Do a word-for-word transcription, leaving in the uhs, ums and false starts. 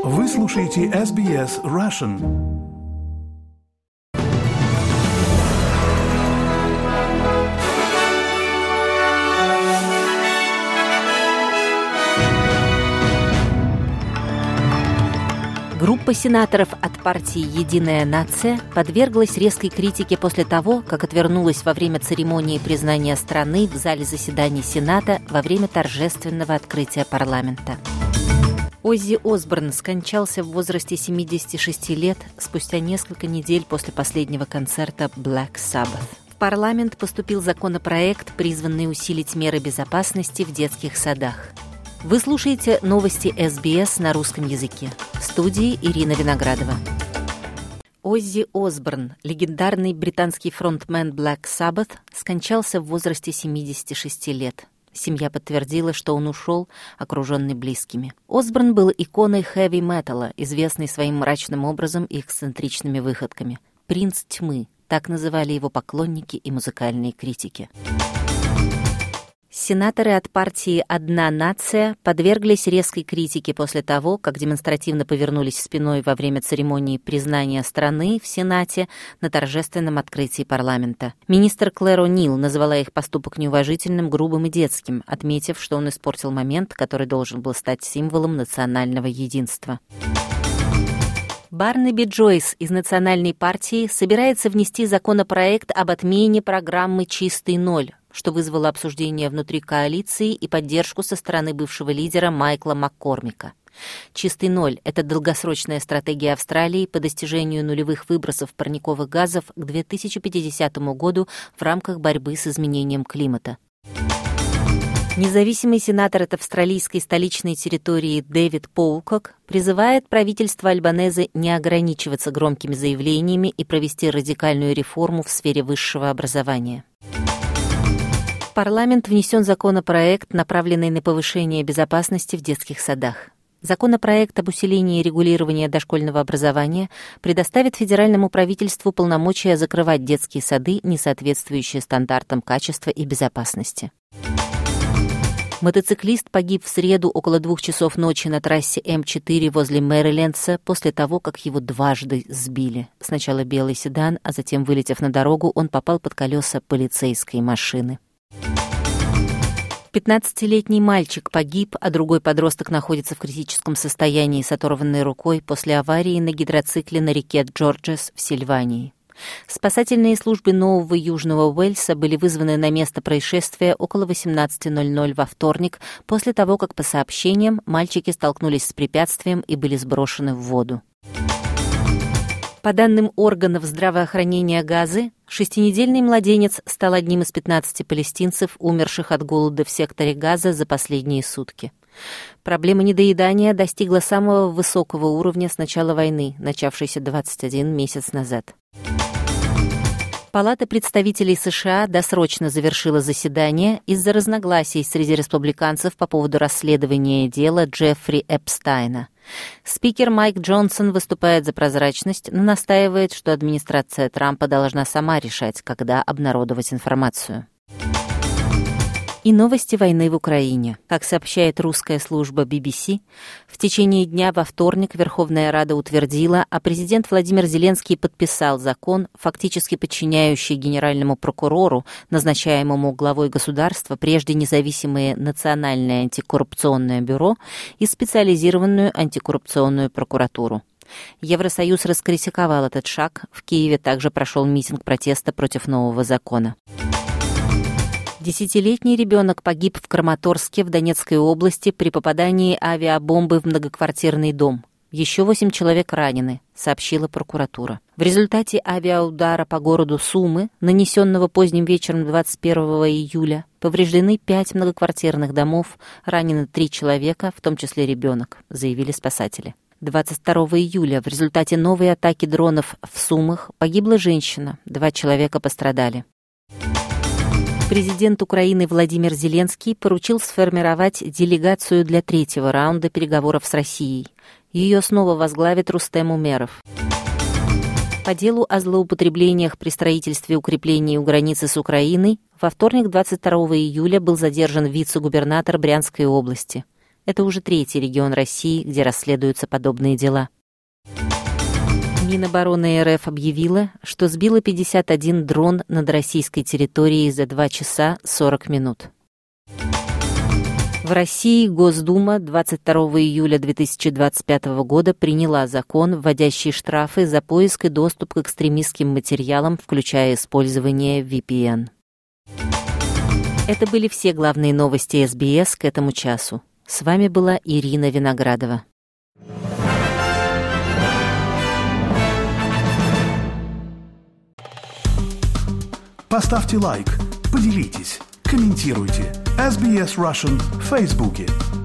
Вы слушаете эс би эс Russian. Группа сенаторов от партии «Единая нация» подверглась резкой критике после того, как отвернулась во время церемонии признания страны в зале заседаний Сената во время торжественного открытия парламента. Оззи Осборн скончался в возрасте семидесяти шести лет спустя несколько недель после последнего концерта Black Sabbath. В парламент поступил законопроект, призванный усилить меры безопасности в детских садах. Вы слушаете новости эс би эс на русском языке. В студии Ирина Виноградова. Оззи Осборн, легендарный британский фронтмен Black Sabbath, скончался в возрасте семидесяти шести лет. Семья подтвердила, что он ушел, окруженный близкими. Осборн был иконой хэви-металла, известный своим мрачным образом и эксцентричными выходками. «Принц тьмы» — так называли его поклонники и музыкальные критики. Сенаторы от партии «Одна нация» подверглись резкой критике после того, как демонстративно повернулись спиной во время церемонии признания страны в Сенате на торжественном открытии парламента. Министр Клэр О'Нил назвала их поступок неуважительным, грубым и детским, отметив, что он испортил момент, который должен был стать символом национального единства. Барнаби Джойс из Национальной партии собирается внести законопроект об отмене программы «Чистый ноль», что вызвало обсуждение внутри коалиции и поддержку со стороны бывшего лидера Майкла Маккормика. «Чистый ноль» — это долгосрочная стратегия Австралии по достижению нулевых выбросов парниковых газов к две тысячи пятидесятому году в рамках борьбы с изменением климата. Независимый сенатор от австралийской столичной территории Дэвид Поукок призывает правительство Альбанезе не ограничиваться громкими заявлениями и провести радикальную реформу в сфере высшего образования. В парламент внесен законопроект, направленный на повышение безопасности в детских садах. Законопроект об усилении регулирования дошкольного образования предоставит федеральному правительству полномочия закрывать детские сады, не соответствующие стандартам качества и безопасности. Мотоциклист погиб в среду около двух часов ночи на трассе эм четыре возле Мэрилендса после того, как его дважды сбили. Сначала белый седан, а затем, вылетев на дорогу, он попал под колеса полицейской машины. пятнадцатилетний мальчик погиб, а другой подросток находится в критическом состоянии с оторванной рукой после аварии на гидроцикле на реке Джорджес в Сильвании. Спасательные службы Нового Южного Уэльса были вызваны на место происшествия около восемнадцати ноль-ноль во вторник, после того, как, по сообщениям, мальчики столкнулись с препятствием и были сброшены в воду. По данным органов здравоохранения Газы, шестинедельный младенец стал одним из пятнадцати палестинцев, умерших от голода в секторе Газа за последние сутки. Проблема недоедания достигла самого высокого уровня с начала войны, начавшейся двадцать один месяц назад. Палата представителей США досрочно завершила заседание из-за разногласий среди республиканцев по поводу расследования дела Джеффри Эпстайна. Спикер Майк Джонсон выступает за прозрачность, но настаивает, что администрация Трампа должна сама решать, когда обнародовать информацию. И новости войны в Украине. Как сообщает русская служба би би си, в течение дня во вторник Верховная Рада утвердила, а президент Владимир Зеленский подписал закон, фактически подчиняющий генеральному прокурору, назначаемому главой государства, прежде независимое Национальное антикоррупционное бюро и специализированную антикоррупционную прокуратуру. Евросоюз раскритиковал этот шаг. В Киеве также прошел митинг протеста против нового закона. Десятилетний ребенок погиб в Краматорске в Донецкой области при попадании авиабомбы в многоквартирный дом. Еще восемь человек ранены, сообщила прокуратура. В результате авиаудара по городу Сумы, нанесенного поздним вечером двадцать первого июля, повреждены пять многоквартирных домов, ранены три человека, в том числе ребенок, заявили спасатели. двадцать второго июля в результате новой атаки дронов в Сумах погибла женщина, два человека пострадали. Президент Украины Владимир Зеленский поручил сформировать делегацию для третьего раунда переговоров с Россией. Ее снова возглавит Рустем Умеров. По делу о злоупотреблениях при строительстве укреплений у границы с Украиной во вторник, двадцать второго июля, был задержан вице-губернатор Брянской области. Это уже третий регион России, где расследуются подобные дела. Минобороны РФ объявила, что сбила пятьдесят один дрон над российской территорией за два часа сорок минут. В России Госдума двадцать второго июля две тысячи двадцать пятого года приняла закон, вводящий штрафы за поиск и доступ к экстремистским материалам, включая использование ви пи эн. Это были все главные новости эс би эс к этому часу. С вами была Ирина Виноградова. Поставьте лайк, поделитесь, комментируйте. эс би эс Russian в Фейсбуке.